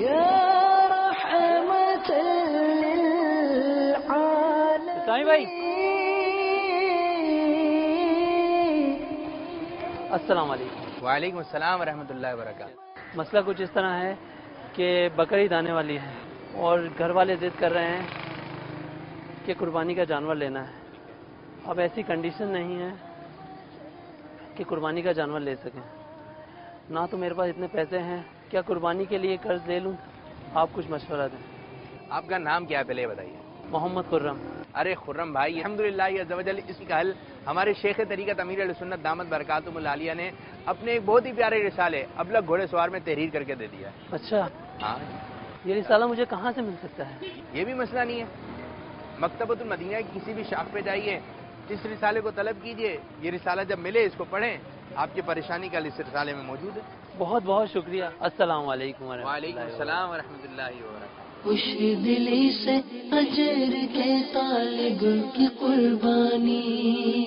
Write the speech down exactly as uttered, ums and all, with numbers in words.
اسلامی بھائی السلام علیکم۔ وعلیکم السلام ورحمۃ اللہ وبرکاتہ۔ مسئلہ کچھ اس طرح ہے کہ بقرعید آنے والی ہے اور گھر والے ضد کر رہے ہیں کہ قربانی کا جانور لینا ہے۔ اب ایسی کنڈیشن نہیں ہے کہ قربانی کا جانور لے سکیں، نہ تو میرے پاس اتنے پیسے ہیں، کیا قربانی کے لیے قرض لے لوں؟ آپ کچھ مشورہ دیں۔ آپ کا نام کیا ہے پہلے بتائیے؟ محمد خرم۔ ارے خرم بھائی، الحمدللہ عز و جل، اس کا حل ہمارے شیخ طریقت امیر علیہ سنت دامت برکاتہم العالیہ نے اپنے ایک بہت ہی پیارے رسالے ابلغ گھوڑے سوار میں تحریر کر کے دے دیا ہے۔ اچھا، ہاں، یہ رسالہ مجھے کہاں سے مل سکتا ہے؟ یہ بھی مسئلہ نہیں ہے، مکتبۃ المدینہ کی کسی بھی شاخ پہ جائیے، اس رسالے کو طلب کیجئے، یہ رسالہ جب ملے اس کو پڑھیں، آپ کی پریشانی کا اس رسالے میں موجود ہے۔ بہت بہت شکریہ۔ السلام علیکم ورحمۃ اللہ۔ وعلیکم السلام ورحمۃ اللہ وبرکاتہ۔ خوش دلی سے اجر کے طالب کی قربانی